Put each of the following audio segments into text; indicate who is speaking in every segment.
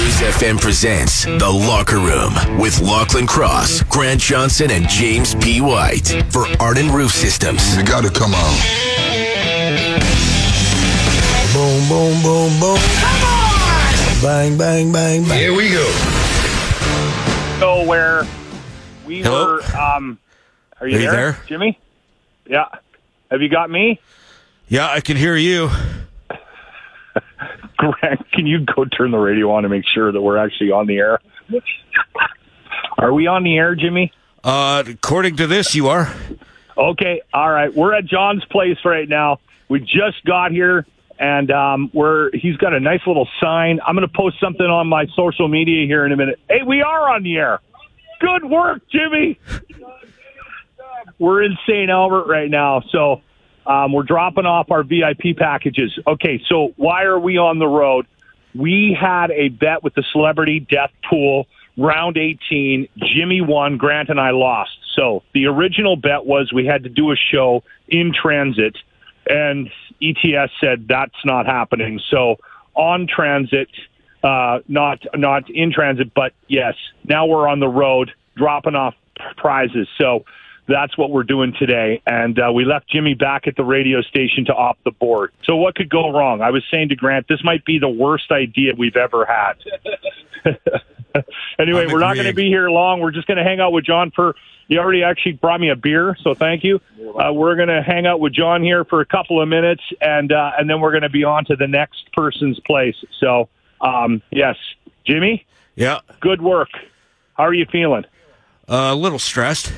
Speaker 1: Cruise FM presents The Locker Room with Lachlan Cross, Grant Johnson, and James P. White for Arden Roof Systems.
Speaker 2: You gotta come on.
Speaker 3: Boom, boom, boom, boom. Come on! Bang, bang, bang, bang.
Speaker 2: Here we go.
Speaker 4: So where we
Speaker 1: Hello?
Speaker 4: were, are you there, Jimmy? Yeah. Have you got me?
Speaker 5: Yeah, I can hear you.
Speaker 4: Grant, can you go turn the radio on to make sure that we're actually on the air? Are we on the air, Jimmy?
Speaker 5: According to this, you are.
Speaker 4: Okay, all right. We're at John's place right now. We just got here, and he's got a nice little sign. I'm going to post something on my social media here in a minute. Hey, we are on the air. Good work, Jimmy. We're in St. Albert right now, so we're dropping off our VIP packages. Okay, so why are we on the road? We had a bet with the Celebrity Death Pool, round 18. Jimmy won, Grant and I lost. So the original bet was we had to do a show in transit, and ETS said that's not happening. So on transit, not in transit, but yes, now we're on the road dropping off prizes. So that's what we're doing today. And we left Jimmy back at the radio station to opt the board. So what could go wrong? I was saying to Grant, this might be the worst idea we've ever had. Anyway, we're not going to be here long. We're just going to hang out with John he already actually brought me a beer, so thank you. We're going to hang out with John here for a couple of minutes, and then we're going to be on to the next person's place. So, yes. Jimmy?
Speaker 5: Yeah.
Speaker 4: Good work. How are you feeling?
Speaker 5: A little stressed.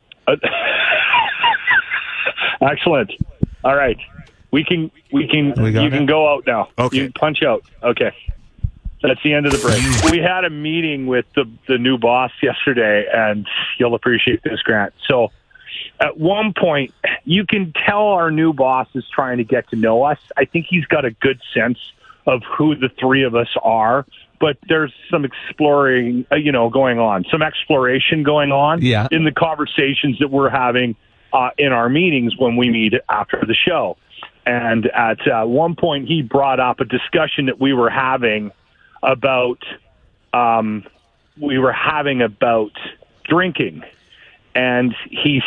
Speaker 4: Excellent. All right. You can go out now.
Speaker 5: Okay.
Speaker 4: You can punch out. Okay. That's the end of the break. We had a meeting with the new boss yesterday, and you'll appreciate this, Grant. So at one point, you can tell our new boss is trying to get to know us. I think he's got a good sense of who the three of us are, but there's some exploring, going on, some exploration going on in the conversations that we're having in our meetings when we meet after the show. And at one point, he brought up a discussion that we were having about drinking, and he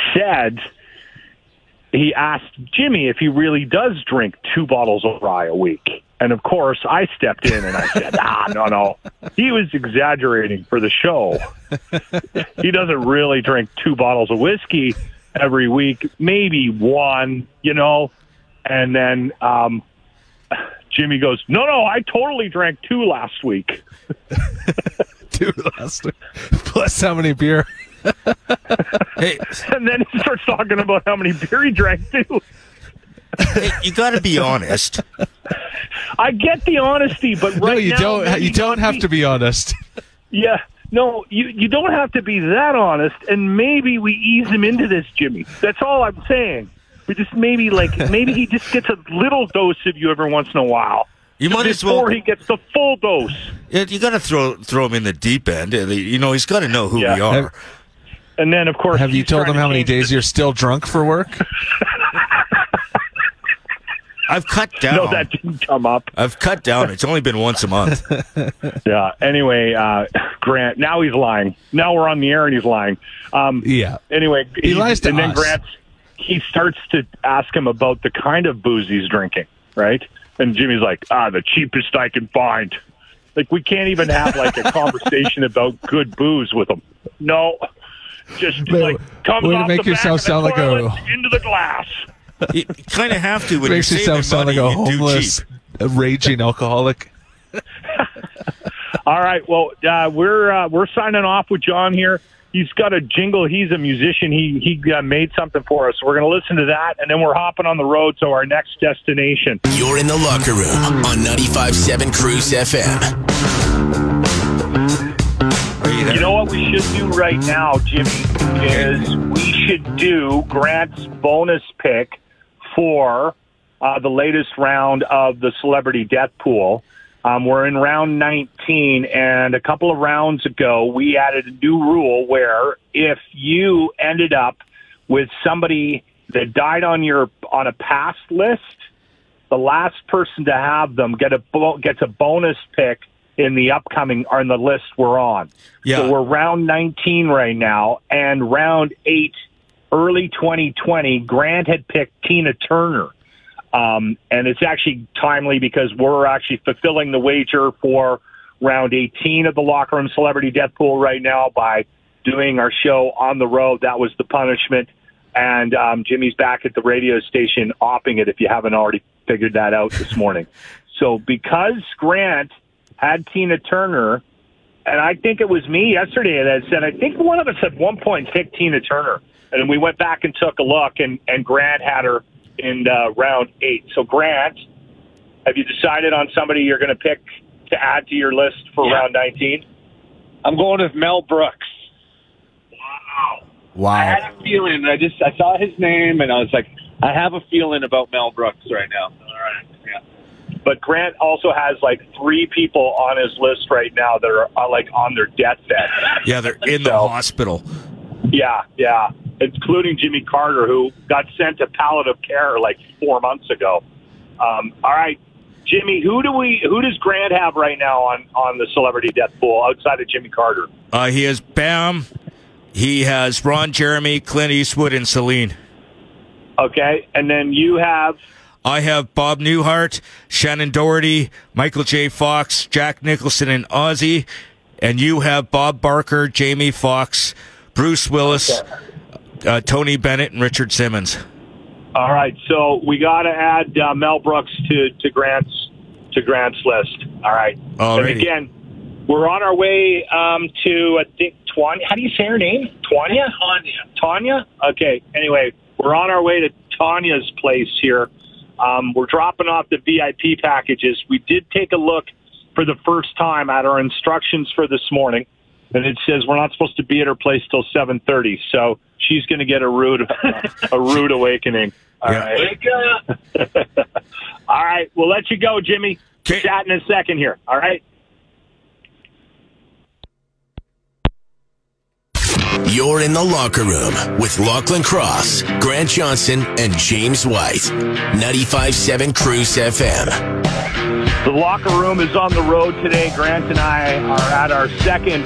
Speaker 4: asked Jimmy if he really does drink 2 bottles of rye a week. And of course I stepped in and I said, no, he was exaggerating for the show. He doesn't really drink 2 bottles of whiskey every week, maybe 1, and then Jimmy goes, no, I totally drank 2 last week.
Speaker 6: 2 last week. Plus how many beer?
Speaker 5: Hey,
Speaker 4: and then he starts talking about how many beer he drank too.
Speaker 5: hey, you got to be honest.
Speaker 4: I get the honesty, but right now...
Speaker 6: No, you don't have to be honest.
Speaker 4: Yeah. No, you don't have to be that honest, and maybe we ease him into this, Jimmy. That's all I'm saying. We just maybe he just gets a little dose of you every once in a while.
Speaker 5: You might as well,
Speaker 4: before he gets the full dose.
Speaker 5: You got to throw him in the deep end. He's got to know who we are.
Speaker 4: And then, of course,
Speaker 6: have you told him how many days you're still drunk for work?
Speaker 5: I've cut down.
Speaker 4: No, that didn't come up.
Speaker 5: I've cut down. It's only been once a month.
Speaker 4: Yeah. Anyway, Grant, now he's lying. Now we're on the air and he's lying.
Speaker 6: Yeah.
Speaker 4: Anyway,
Speaker 6: he lies to us.
Speaker 4: Then Grant, he starts to ask him about the kind of booze he's drinking, right? And Jimmy's like, the cheapest I can find. Like, we can't even have, a conversation about good booze with him. No. Just, comes off
Speaker 6: make
Speaker 4: the
Speaker 6: yourself
Speaker 4: back of
Speaker 6: sound
Speaker 4: the
Speaker 6: like
Speaker 4: toilet into the glass.
Speaker 5: You kind of have to when
Speaker 6: Makes
Speaker 5: you're saving
Speaker 6: yourself sound
Speaker 5: money,
Speaker 6: like a
Speaker 5: you do
Speaker 6: homeless,
Speaker 5: cheap.
Speaker 6: raging alcoholic.
Speaker 4: All right, well, we're signing off with John here. He's got a jingle. He's a musician. He made something for us. We're going to listen to that, and then we're hopping on the road to our next destination.
Speaker 1: You're in The Locker Room on 95.7 Cruise FM.
Speaker 4: You know what we should do right now, Jimmy, is we should do Grant's bonus pick for the latest round of the Celebrity Death Pool. We're in round 19, and a couple of rounds ago, we added a new rule where if you ended up with somebody that died on a past list, the last person to have them gets a bonus pick in the upcoming, or in the list we're on.
Speaker 5: Yeah.
Speaker 4: So we're round 19 right now, and round 8, early 2020, Grant had picked Tina Turner. And it's actually timely because we're actually fulfilling the wager for round 18 of the Locker Room Celebrity Death Pool right now by doing our show on the road. That was the punishment. And Jimmy's back at the radio station opping it, if you haven't already figured that out this morning. So because Grant had Tina Turner, and I think it was me yesterday that said, I think one of us at one point picked Tina Turner. And we went back and took a look, and Grant had her in round 8. So, Grant, have you decided on somebody you're going to pick to add to your list for round 19?
Speaker 2: I'm going with Mel Brooks.
Speaker 5: Wow.
Speaker 2: I had a feeling. I saw his name, and I was like, I have a feeling about Mel Brooks right now. All right. Yeah.
Speaker 4: But Grant also has like 3 people on his list right now that are like on their deathbed.
Speaker 5: Yeah, they're in the hospital.
Speaker 4: Yeah, including Jimmy Carter, who got sent to palliative care like 4 months ago. All right, Jimmy, who does Grant have right now on the Celebrity Death Pool outside of Jimmy Carter?
Speaker 5: He has Bam. He has Ron Jeremy, Clint Eastwood, and Celine.
Speaker 4: Okay, and then you have...
Speaker 5: I have Bob Newhart, Shannon Doherty, Michael J. Fox, Jack Nicholson, and Ozzy. And you have Bob Barker, Jamie Foxx, Bruce Willis, Tony Bennett, and Richard Simmons.
Speaker 4: All right, so we got to add Mel Brooks to Grant's list. All right.
Speaker 5: Alrighty.
Speaker 4: And again, we're on our way to, I think, Tanya. How do you say her name? Tanya? Tanya? Okay. Anyway, we're on our way to Tanya's place here. We're dropping off the VIP packages. We did take a look for the first time at our instructions for this morning, and it says we're not supposed to be at her place till 7:30. So she's going to get a rude awakening. All right. All right. We'll let you go, Jimmy. Chat in a second here. All right.
Speaker 1: You're in the locker room with Lachlan Cross, Grant Johnson, and James White. 95.7 Cruise FM.
Speaker 4: The locker room is on the road today. Grant and I are at our second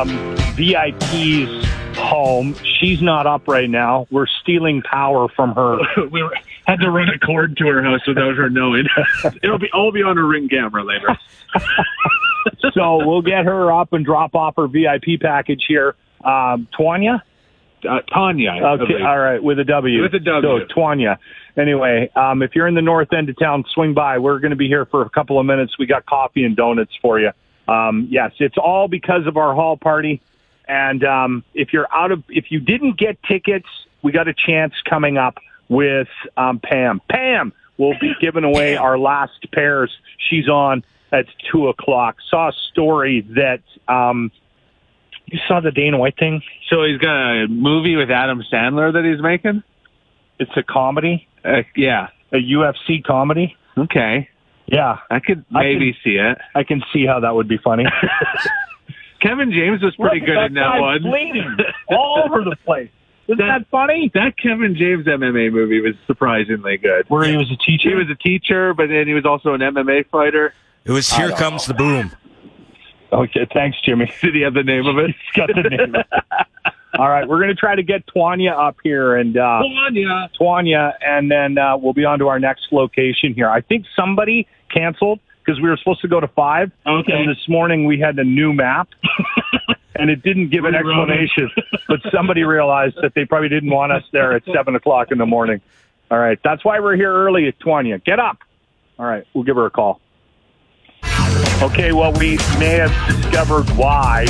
Speaker 4: VIP's home. She's not up right now. We're stealing power from her.
Speaker 6: We had to run a cord to her house without her knowing. I'll be on a Ring camera later.
Speaker 4: So we'll get her up and drop off her VIP package here. Tanya?
Speaker 6: Tanya.
Speaker 4: Okay, all right, with a W.
Speaker 6: With a W.
Speaker 4: So, Tanya. Anyway, if you're in the north end of town, swing by. We're going to be here for a couple of minutes. We got coffee and donuts for you. Yes, it's all because of our hall party. And if you didn't get tickets, we got a chance coming up with Pam. Pam will be giving away our last pairs. She's on at 2:00. Saw a story that you saw the Dana White thing.
Speaker 2: So he's got a movie with Adam Sandler that he's making?
Speaker 4: It's a comedy.
Speaker 2: Yeah.
Speaker 4: A UFC comedy.
Speaker 2: Okay.
Speaker 4: Yeah.
Speaker 2: I could maybe see it.
Speaker 4: I can see how that would be funny.
Speaker 2: Kevin James was pretty good in that one.
Speaker 4: Bleeding all over the place. Isn't that funny?
Speaker 2: That Kevin James MMA movie was surprisingly good.
Speaker 4: Where he was a teacher?
Speaker 2: He was a teacher, but then he was also an MMA fighter.
Speaker 5: It was Here Comes the Boom.
Speaker 4: Okay, thanks, Jimmy.
Speaker 2: Did he have the name of it?
Speaker 4: He's got the name of it. All right, we're going to try to get Tanya up here. And Tanya, and then we'll be on to our next location here. I think somebody canceled because we were supposed to go to 5.
Speaker 6: Okay.
Speaker 4: And this morning we had a new map, and it didn't give an explanation. But somebody realized that they probably didn't want us there at 7:00 in the morning. All right, that's why we're here early, Tanya. Get up. All right, we'll give her a call. Okay, well, we may have discovered why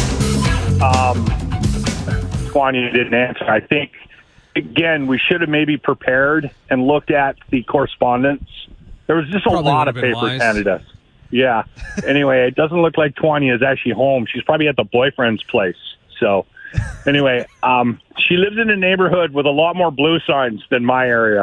Speaker 4: Tanya didn't answer. I think, again, we should have maybe prepared and looked at the correspondence. There was just a lot of papers handed us. Yeah. Anyway, it doesn't look like Tanya is actually home. She's probably at the boyfriend's place. So, anyway, she lives in a neighborhood with a lot more blue signs than my area.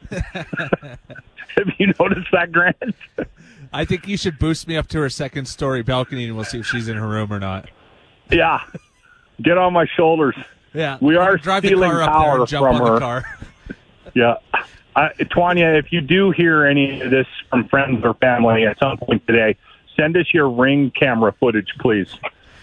Speaker 4: Have you noticed that, Grant?
Speaker 7: I think you should boost me up to her second-story balcony, and we'll see if she's in her room or not.
Speaker 4: Yeah. Get on my shoulders.
Speaker 7: Yeah.
Speaker 4: We are
Speaker 7: drive the
Speaker 4: stealing
Speaker 7: car up there
Speaker 4: power
Speaker 7: and jump
Speaker 4: from
Speaker 7: on
Speaker 4: her.
Speaker 7: the car.
Speaker 4: Yeah. Tanya, if you do hear any of this from friends or family at some point today, send us your Ring camera footage, please.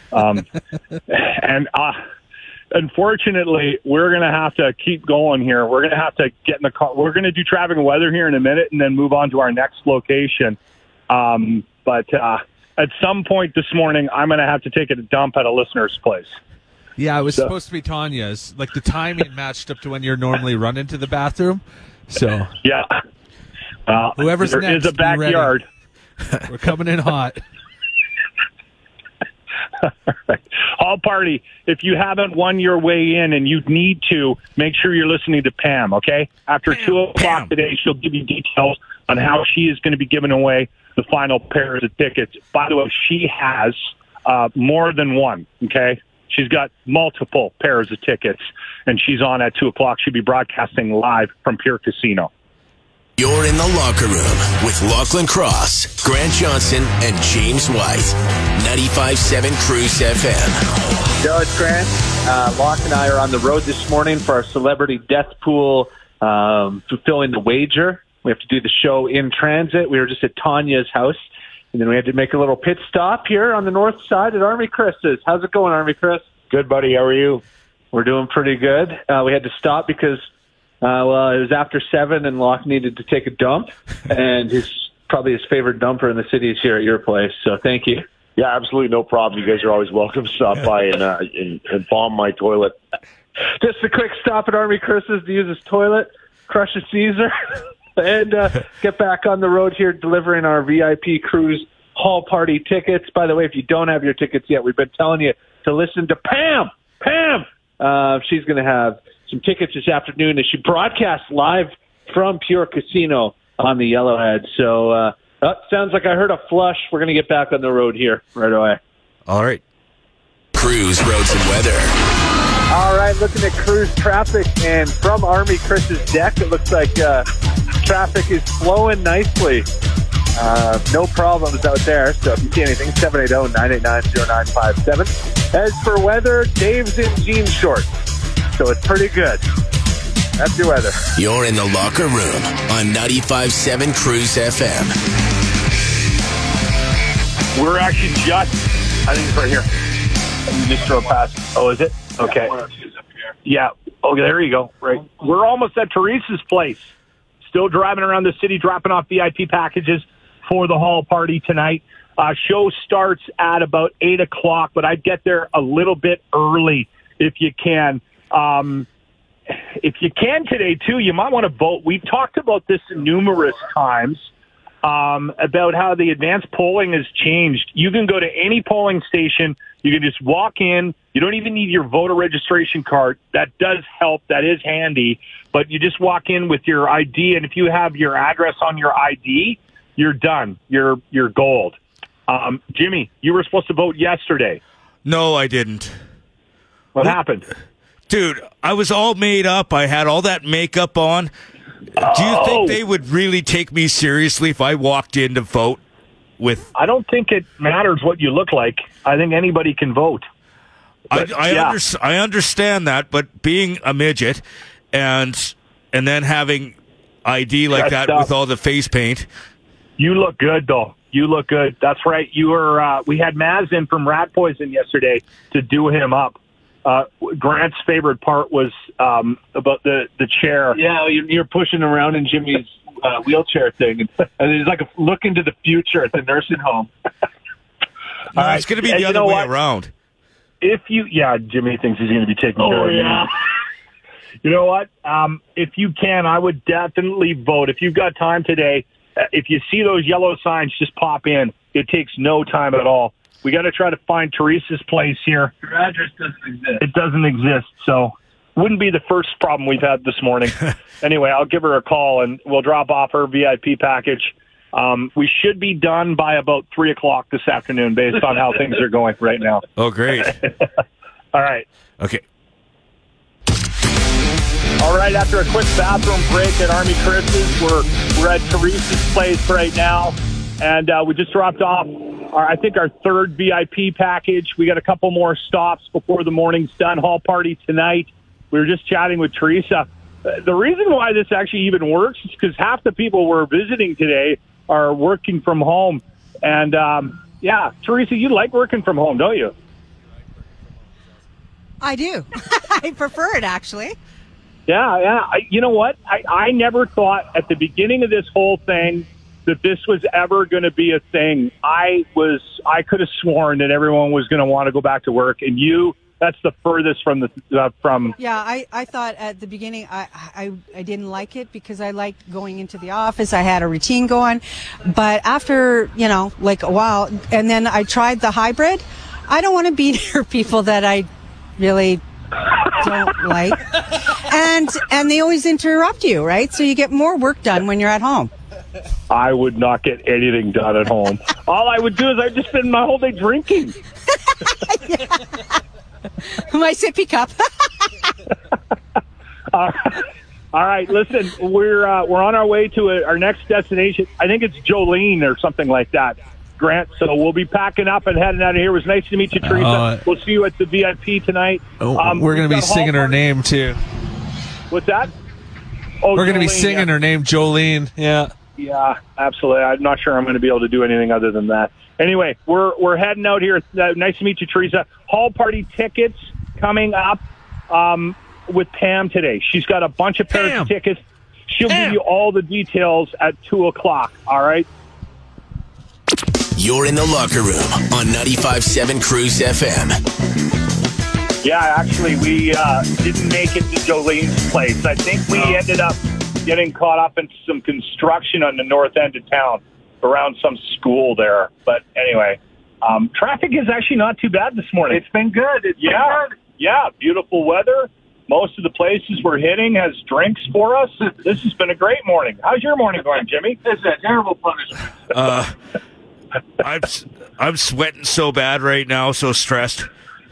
Speaker 4: And unfortunately, we're going to have to keep going here. We're going to have to get in the car. We're going to do traffic and weather here in a minute and then move on to our next location. But at some point this morning, I'm going to have to take a dump at a listener's place.
Speaker 7: Yeah, it was supposed to be Tanya's. Like, the timing matched up to when you're normally run into the bathroom. So
Speaker 4: yeah,
Speaker 7: whoever's
Speaker 4: there
Speaker 7: next,
Speaker 4: is a backyard.
Speaker 7: We're coming in hot.
Speaker 4: Hall Party, if you haven't won your way in and you need to, make sure you're listening to Pam, okay? After 2 o'clock today, she'll give you details on how she is going to be giving away the final pairs of tickets. By the way, she has more than one, okay? She's got multiple pairs of tickets, and she's on at 2 o'clock. She'll be broadcasting live from Pure Casino.
Speaker 1: You're in the locker room with Lachlan Cross, Grant Johnson, and James White. 95.7 Cruise FM.
Speaker 2: Yo, it's Grant. Locke and I are on the road this morning for our celebrity death pool, fulfilling the wager. We have to do the show in transit. We were just at Tanya's house, and then we had to make a little pit stop here on the north side at Army Chris's. How's it going, Army Chris?
Speaker 8: Good, buddy. How are you?
Speaker 2: We're doing pretty good. We had to stop because it was after 7 and Locke needed to take a dump, and probably his favorite dumper in the city is here at your place, so thank you.
Speaker 8: Yeah, absolutely no problem. You guys are always welcome to stop by and bomb my toilet.
Speaker 2: Just a quick stop at Army Chris's to use his toilet, crush a Caesar, and get back on the road here delivering our VIP Cruise Hall Party tickets. By the way, if you don't have your tickets yet, we've been telling you to listen to Pam. She's going to have some tickets this afternoon as she broadcasts live from Pure Casino on the Yellowhead. So sounds like I heard a flush. We're going to get back on the road here right away.
Speaker 5: All right.
Speaker 1: Cruise, roads, and weather.
Speaker 2: All right, looking at cruise traffic, and from Army Chris's deck, it looks like traffic is flowing nicely. No problems out there. So if you see anything, 780-989-0957. As for weather, Dave's in jean shorts, so it's pretty good. That's your weather.
Speaker 1: You're in the locker room on 95.7 Cruise FM.
Speaker 4: We're actually I think it's right here. You just drove past. Oh, is it? Okay. Yeah. Oh, there you go. Right. We're almost at Teresa's place. Still driving around the city, dropping off VIP packages for the Hall Party tonight. Show starts at about 8 o'clock, but I'd get there a little bit early if you can. If you can today, too, you might want to vote. We've talked about this numerous times, about how the advanced polling has changed. You can go to any polling station. You can just walk in. You don't even need your voter registration card. That does help. That is handy. But you just walk in with your ID, and if you have your address on your ID, you're done. You're gold. Jimmy, you were supposed to vote yesterday.
Speaker 5: No, I didn't.
Speaker 4: What happened?
Speaker 5: Dude, I was all made up. I had all that makeup on. Do you think they would really take me seriously if I walked in to vote with...
Speaker 4: I don't think it matters what you look like. I think anybody can vote.
Speaker 5: I understand that, but being a midget and then having ID like that with all the face paint...
Speaker 4: You look good, though. You look good. That's right. You were. We had Maz in from Rat Poison yesterday to do him up. Grant's favorite part was about the chair.
Speaker 2: Yeah, you're pushing around in Jimmy's wheelchair thing, and it's like a look into the future at the nursing home.
Speaker 5: No, it's going to be the other way around.
Speaker 4: Jimmy thinks he's going to be taking care of you. You know what? If you can, I would definitely vote. If you've got time today, if you see those yellow signs, just pop in. It takes no time at all. We got to try to find Teresa's place here.
Speaker 2: Your address doesn't exist.
Speaker 4: It doesn't exist, so wouldn't be the first problem we've had this morning. Anyway, I'll give her a call, and we'll drop off her VIP package. We should be done by about 3 o'clock this afternoon based on how things are going right now.
Speaker 5: Oh, great.
Speaker 4: All right.
Speaker 5: Okay.
Speaker 4: All right, after a quick bathroom break at Army Chris's, we're at Teresa's place right now, and we just dropped off, I think, our third VIP package. We got a couple more stops before the morning's done. Hall Party tonight. We were just chatting with Teresa. The reason why this actually even works is because half the people we're visiting today are working from home, and Yeah, Teresa, you like working from home, don't you?
Speaker 9: I do. I prefer it, actually.
Speaker 4: Yeah. You know what? I never thought at the beginning of this whole thing that this was ever going to be a thing. I could have sworn that everyone was going to want to go back to work, and that's the furthest from from.
Speaker 9: Yeah, I thought at the beginning I didn't like it because I liked going into the office. I had a routine going, but after like a while, and then I tried the hybrid. I don't want to be near people that I really don't like, and they always interrupt you, right? So you get more work done when you're at home.
Speaker 4: I would not get anything done at home. All I would do is I'd just spend my whole day drinking.
Speaker 9: My sippy cup.
Speaker 4: All right, listen, we're on our way to our next destination. I think it's Jolene or something like that, Grant. So we'll be packing up and heading out of here. It was nice to meet you, Teresa. We'll see you at the VIP tonight.
Speaker 7: We're going to be singing her name, too.
Speaker 4: What's that?
Speaker 7: We're going to be singing her name, Jolene.
Speaker 4: Yeah, absolutely. I'm not sure I'm going to be able to do anything other than that. Anyway, we're heading out here. Nice to meet you, Teresa. Hall party tickets coming up with Pam today. She's got a bunch of pairs of tickets. She'll give you all the details at 2:00. All right?
Speaker 1: You're in the locker room on 95.7 Cruise FM.
Speaker 4: Yeah, actually, we didn't make it to Jolene's place. I think we ended up getting caught up in some construction on the north end of town around some school there. But anyway, traffic is actually not too bad this morning.
Speaker 2: It's been good. Been good.
Speaker 4: Yeah, beautiful weather. Most of the places we're hitting has drinks for us. This has been a great morning. How's your morning going, Jimmy?
Speaker 2: It's a terrible punishment.
Speaker 5: I'm sweating so bad right now, so stressed.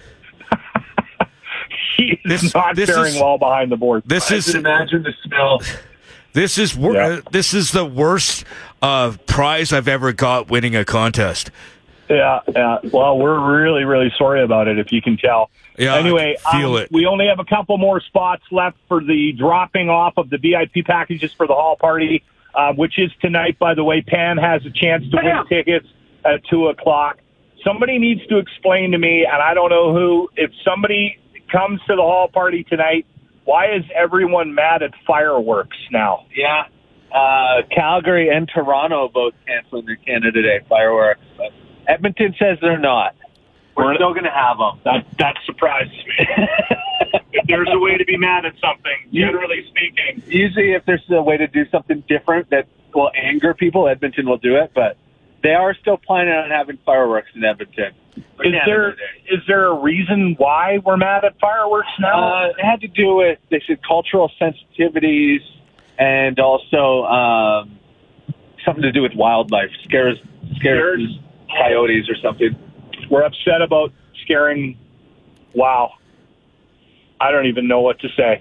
Speaker 4: He's not faring well behind the board.
Speaker 5: I can
Speaker 2: imagine the smell.
Speaker 5: This is this is the worst prize I've ever got winning a contest.
Speaker 4: Yeah. Well, we're really, really sorry about it, if you can tell.
Speaker 5: Yeah,
Speaker 4: anyway,
Speaker 5: I feel it.
Speaker 4: We only have a couple more spots left for the dropping off of the VIP packages for the hall party, which is tonight, by the way. Pam has a chance to win tickets at 2:00. Somebody needs to explain to me, and I don't know who, if somebody comes to the hall party tonight, why is everyone mad at fireworks now?
Speaker 2: Yeah. Calgary and Toronto both canceling their Canada Day fireworks. But Edmonton says they're not. We're still going to have them.
Speaker 4: That surprises me. If there's a way to be mad at something, generally speaking.
Speaker 2: Usually if there's a way to do something different that will anger people, Edmonton will do it. But they are still planning on having fireworks in Edmonton.
Speaker 4: Is there a reason why we're mad at fireworks now?
Speaker 2: It had to do with, they said, cultural sensitivities and also something to do with wildlife. Scares coyotes or something.
Speaker 4: We're upset about scaring. Wow. I don't even know what to say.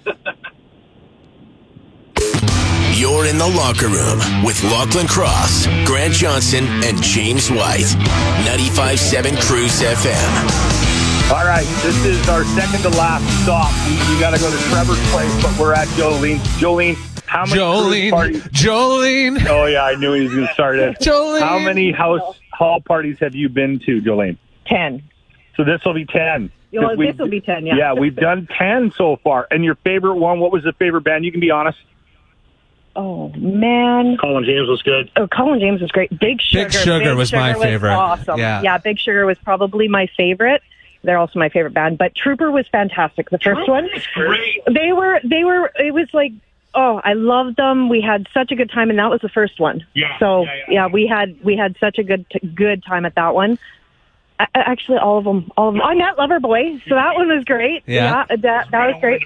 Speaker 1: You're in the locker room with Lachlan Cross, Grant Johnson, and James White. 95.7 Cruise FM.
Speaker 4: All right, this is our second to last stop. We got to go to Trevor's place, but we're at Jolene. Jolene, how many cruise parties?
Speaker 7: Jolene.
Speaker 4: Oh, yeah, I knew he was going to start it.
Speaker 7: Jolene.
Speaker 4: How many hall parties have you been to, Jolene?
Speaker 10: 10.
Speaker 4: So this will be 10.
Speaker 10: Well, this will be 10, yeah.
Speaker 4: Yeah, we've done 10 so far. And your favorite one, what was the favorite band? You can be honest.
Speaker 10: Oh, man.
Speaker 4: Colin James was good.
Speaker 10: Oh, Colin James was great. Big Sugar.
Speaker 7: Big Sugar was my favorite.
Speaker 10: Awesome.
Speaker 7: Yeah,
Speaker 10: Big Sugar was probably my favorite. They're also my favorite band. But Trooper was fantastic. The first one.
Speaker 4: Great.
Speaker 10: They were, it was like, oh, I loved them. We had such a good time, and that was the first one.
Speaker 4: Yeah.
Speaker 10: So, we had such a good time at that one. Actually, all of them. I met Loverboy, so that one was great.
Speaker 7: Yeah.
Speaker 10: That was great.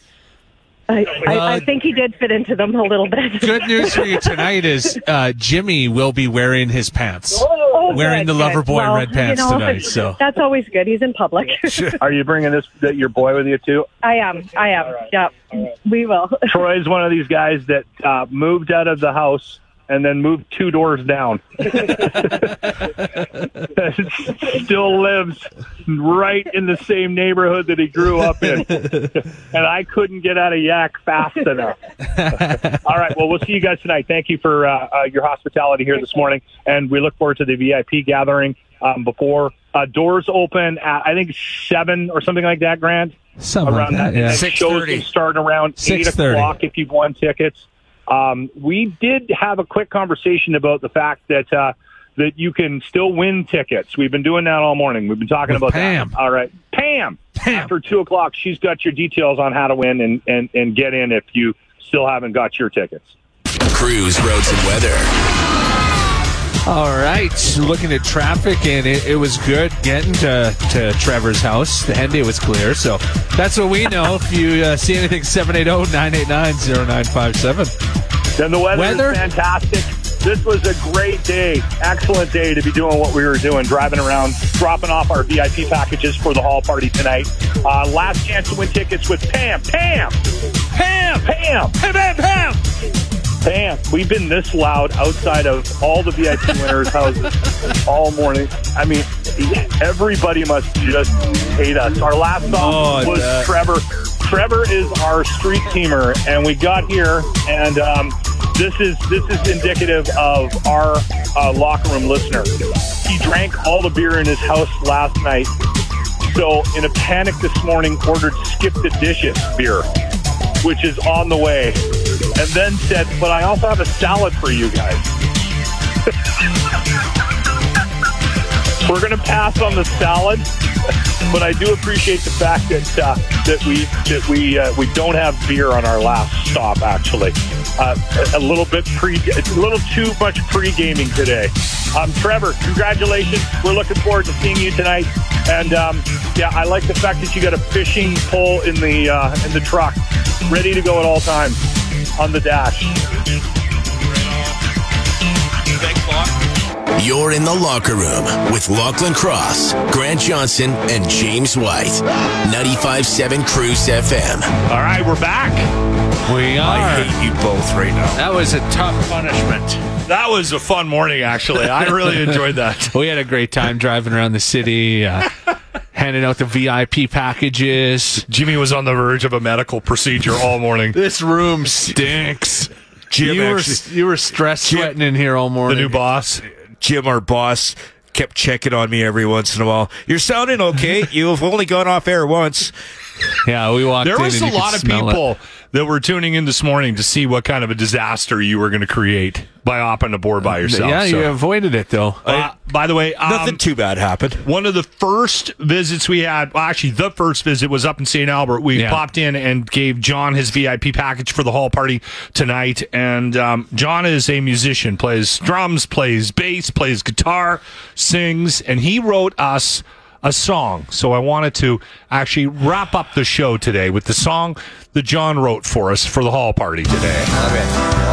Speaker 10: I think he did fit into them a little bit.
Speaker 7: Good news for you tonight is Jimmy will be wearing his pants. Wearing the Loverboy red pants tonight. So
Speaker 10: that's always good. He's in public.
Speaker 4: Are you bringing your boy with you too?
Speaker 10: I am. Right. Yeah. Right. We will.
Speaker 4: Troy's one of these guys that moved out of the house and then moved 2 doors down. Still lives right in the same neighborhood that he grew up in. And I couldn't get out of Yak fast enough. All right, well, we'll see you guys tonight. Thank you for your hospitality here this morning, and we look forward to the VIP gathering before doors open at, I think, 7 or something like that, Grant?
Speaker 7: Something
Speaker 4: around
Speaker 7: like that,
Speaker 4: that.
Speaker 7: yeah.
Speaker 4: And shows can start around 8
Speaker 7: 6:30.
Speaker 4: o'clock if you've won tickets. We did have a quick conversation about the fact that that you can still win tickets. We've been doing that all morning. We've been talking about
Speaker 7: Pam.
Speaker 4: that. All right. Pam. After 2 o'clock, she's got your details on how to win and get in if you still haven't got your tickets.
Speaker 1: Cruise, roads, and weather.
Speaker 7: All right, looking at traffic, and it was good getting to Trevor's house. The Henday was clear, so that's what we know. If you see anything, 780-989-0957.
Speaker 4: Then the weather is fantastic. This was a great day, excellent day to be doing what we were doing, driving around, dropping off our VIP packages for the hall party tonight. Last chance to win tickets with Pam. Pam! Pam! Pam! Pam! Pam! Pam! Pam, we've been this loud outside of all the VIP winners' houses all morning. I mean, everybody must just hate us. Our last song was Trevor. Trevor is our street teamer, and we got here, and this is indicative of our locker room listener. He drank all the beer in his house last night, so in a panic this morning, ordered Skip the Dishes beer, which is on the way, and then said, but I also have a salad for you guys. We're going to pass on the salad, but I do appreciate the fact that we don't have beer on our last stop. Actually, a little too much pre-gaming today. Trevor, congratulations! We're looking forward to seeing you tonight. And yeah, I like the fact that you got a fishing pole in the truck, ready to go at all times on the dash.
Speaker 5: Thanks, Locke.
Speaker 1: You're in the locker room with Lachlan Cross, Grant Johnson, and James White. 95.7 Cruise FM.
Speaker 11: All right, we're back.
Speaker 7: We are.
Speaker 5: I hate you both right now.
Speaker 7: That was a tough punishment.
Speaker 11: That was a fun morning, actually. I really enjoyed that.
Speaker 7: We had a great time driving around the city, handing out the VIP packages.
Speaker 11: Jimmy was on the verge of a medical procedure all morning.
Speaker 7: This room stinks.
Speaker 5: Jim,
Speaker 7: you were stress sweating in here all morning.
Speaker 11: The new boss.
Speaker 5: Jim, our boss, kept checking on me every once in a while. You're sounding okay. You've only gone off air once.
Speaker 7: Yeah, we walked in.
Speaker 11: There was
Speaker 7: and
Speaker 11: a lot of people that were tuning in this morning to see what kind of a disaster you were going to create by hopping aboard by yourself.
Speaker 7: Yeah, you avoided it, though.
Speaker 11: By the way,
Speaker 5: nothing too bad happened.
Speaker 11: One of the first visits we had, well, actually, the first visit was up in St. Albert. We popped in and gave John his VIP package for the hall party tonight. And John is a musician, plays drums, plays bass, plays guitar, sings, and he wrote us a song. So I wanted to actually wrap up the show today with the song that John wrote for us for the hall party today.
Speaker 3: Okay.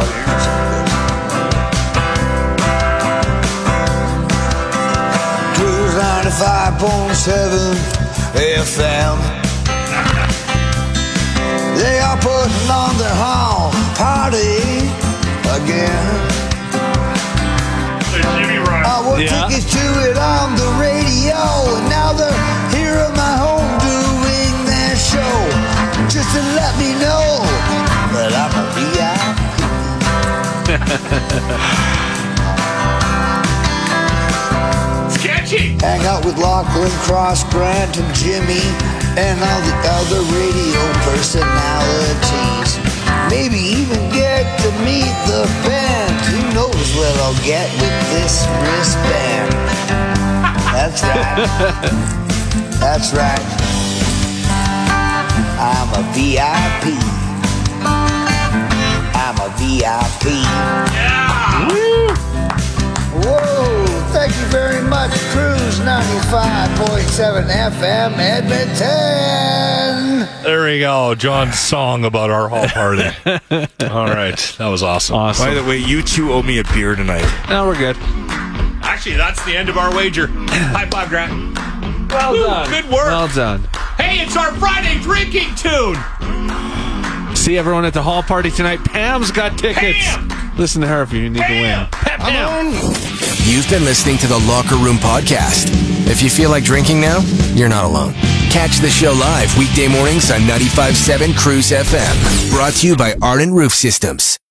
Speaker 3: Cruise 95.7 FM. They are putting on their hall party again. I won tickets to it on the radio, and now they're here at my home doing their show, just to let me know that I'm a VIP.
Speaker 11: Sketchy!
Speaker 3: Hang out with Lachlan, Cross, Grant, and Jimmy, and all the other radio personalities. Maybe even get to meet the band. Who knows what I'll get with this wristband? That's right. That's right. I'm a VIP. I'm a VIP.
Speaker 11: Yeah!
Speaker 3: Woo! Whoa! Thank you very much, Cruise 95.7 FM Edmonton.
Speaker 11: There we go. John's song about our hall party. All right. That was awesome.
Speaker 5: By the way, you two owe me a beer tonight.
Speaker 7: No, we're good.
Speaker 11: Actually, that's the end of our wager. High five, Grant.
Speaker 7: Well done.
Speaker 11: Good work.
Speaker 7: Well done.
Speaker 11: Hey, it's our Friday drinking tune.
Speaker 7: See everyone at the hall party tonight. Pam's got tickets.
Speaker 11: Pam!
Speaker 7: Listen to her if you need to win.
Speaker 1: You've been listening to the Locker Room Podcast. If you feel like drinking now, you're not alone. Catch the show live weekday mornings on 95.7 Cruise FM. Brought to you by Arden Roof Systems.